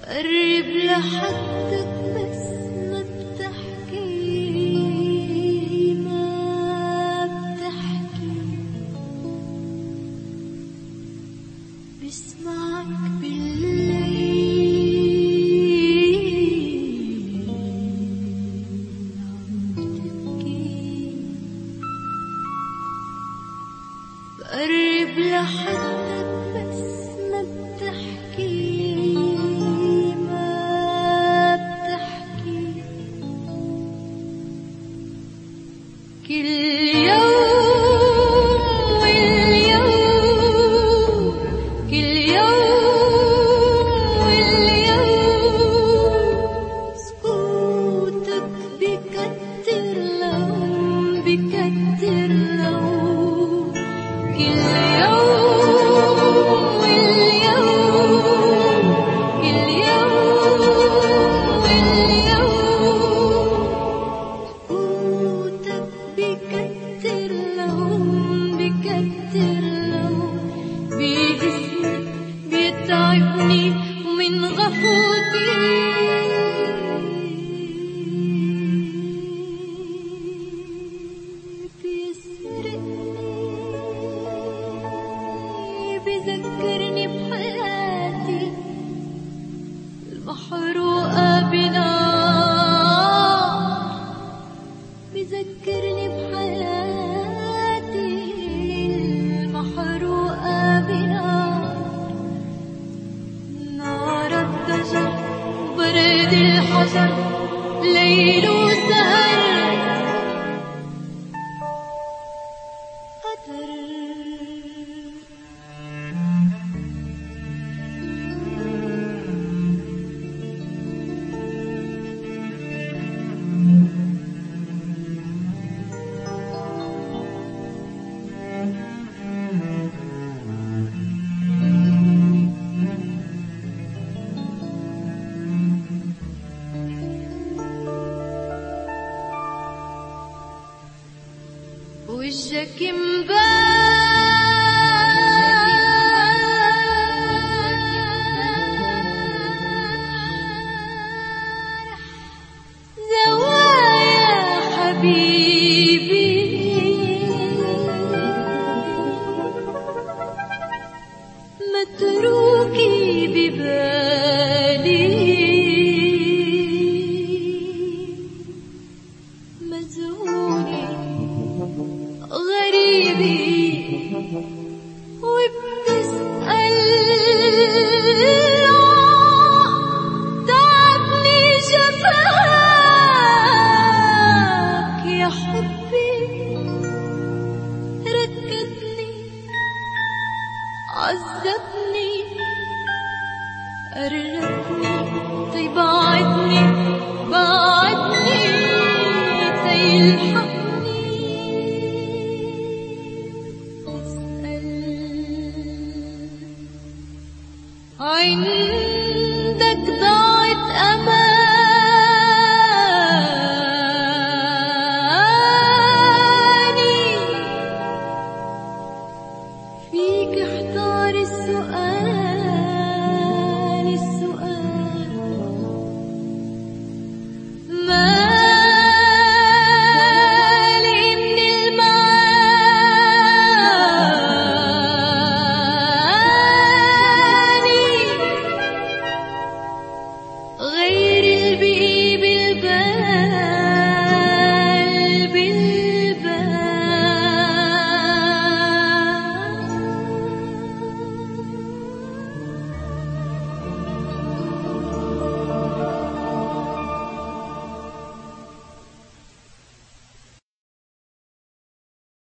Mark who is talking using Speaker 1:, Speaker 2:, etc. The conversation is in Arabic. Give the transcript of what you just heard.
Speaker 1: قرب لحدك بس ما بتحكي، ما بتحكي، بسمعك بالليل عم تبكي. بقرب لحدك بس ما بتحكي، كل يوم واليوم، كل يوم واليوم، سكوتك بكتر لون، بكتر لون. كل يوم واليوم، كل يوم واليوم، سكوتك بكتر لون، بكتر لون. بيهزني بيتعبني ومن غفوتي بيسرقني، بيذكرني بحياتي المحروقة بنار، بيذكرني بحياتي المحروقة بنار. نار الضجر وبرد الحجر، ليل وسهر، قدر. وجهك مبارح زوايا حبيبي، متروكي ببالي، مزهوري غريبي، وبتسأل تعبني جفاك يا حبي، ركتني عذبني قربني، طيب بعدني بعدني تيلحقني. اسأل عن